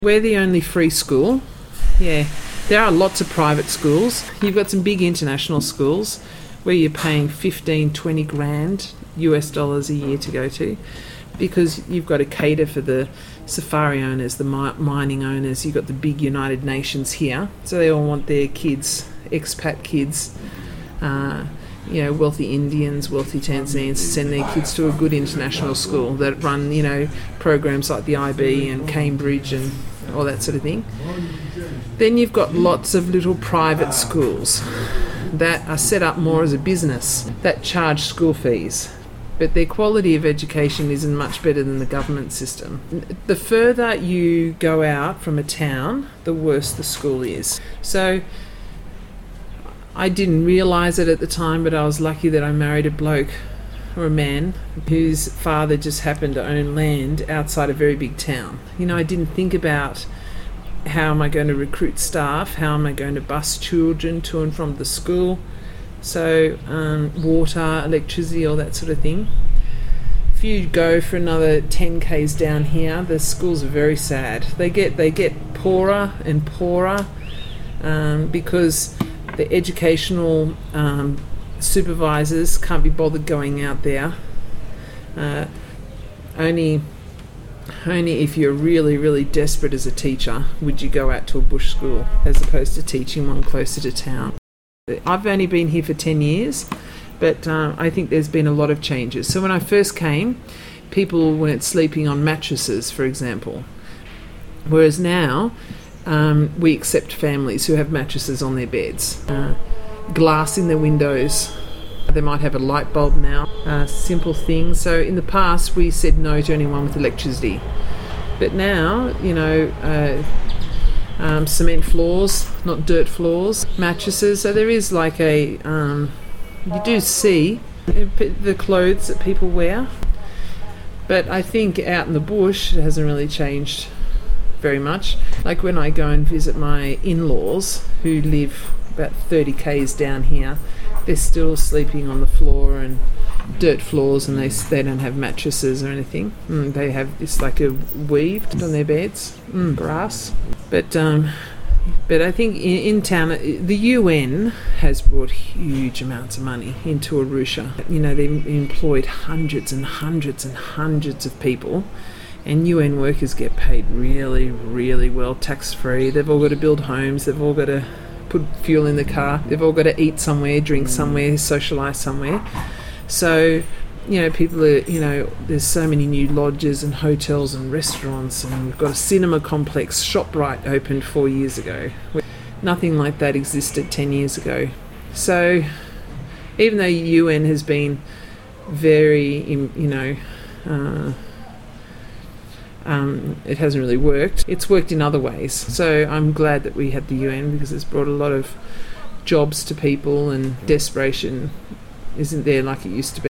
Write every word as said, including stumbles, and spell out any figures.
We're the only free school. Yeah, there are lots of private schools. You've got some big international schools where you're paying fifteen, twenty grand U S dollars a year to go to, because you've got to cater for the safari owners, the mi- mining owners. You've got the big United Nations here, so they all want their kids, expat kids, uh, you know, wealthy Indians, wealthy Tanzanians, to send their kids to a good international school that run, you know, programs like the I B and Cambridge and all that sort of thing. Then you've got lots of little private schools that are set up more as a business that charge school fees, but their quality of education isn't much better than the government system. The further you go out from a town, the worse the school is. So I didn't realise it at the time, but I was lucky that I married a bloke or a man whose father just happened to own land outside a very big town. You know, I didn't think about how am I going to recruit staff, how am I going to bus children to and from the school, so um, water, electricity, all that sort of thing. If you go for another ten kays down here, the schools are very sad. They get they get poorer and poorer um, because the educational um, supervisors can't be bothered going out there. Uh, only only if you're really, really desperate as a teacher would you go out to a bush school as opposed to teaching one closer to town. I've only been here for ten years, but uh, I think there's been a lot of changes. So when I first came, people weren't sleeping on mattresses, for example, whereas now um, we accept families who have mattresses on their beds. Uh, glass in their windows. They might have a light bulb now, uh, simple things. So in the past we said no to anyone with electricity, but now, you know, uh, um, cement floors, not dirt floors, mattresses. So there is like a, um, you do see the clothes that people wear, but I think out in the bush it hasn't really changed very much. Like when I go and visit my in-laws who live about thirty kays down here, they're still sleeping on the floor and dirt floors, and they they don't have mattresses or anything. Mm, they have it's like a weaved on their beds, mm, grass. But um, but I think in, in town the U N has brought huge amounts of money into Arusha. You know, they employed hundreds and hundreds and hundreds of people, and U N workers get paid really, really well, tax free. They've all got to build homes. They've all got to put fuel in the car. They've all got to eat somewhere, drink somewhere, socialise somewhere. So, you know, people are, you know, there's so many new lodges and hotels and restaurants, and we've got a cinema complex. ShopRite opened four years ago. Nothing like that existed ten years ago. So, even though U N has been very, you know, uh, Um, it hasn't really worked. It's worked in other ways. So I'm glad that we had the U N, because it's brought a lot of jobs to people, and desperation isn't there like it used to be.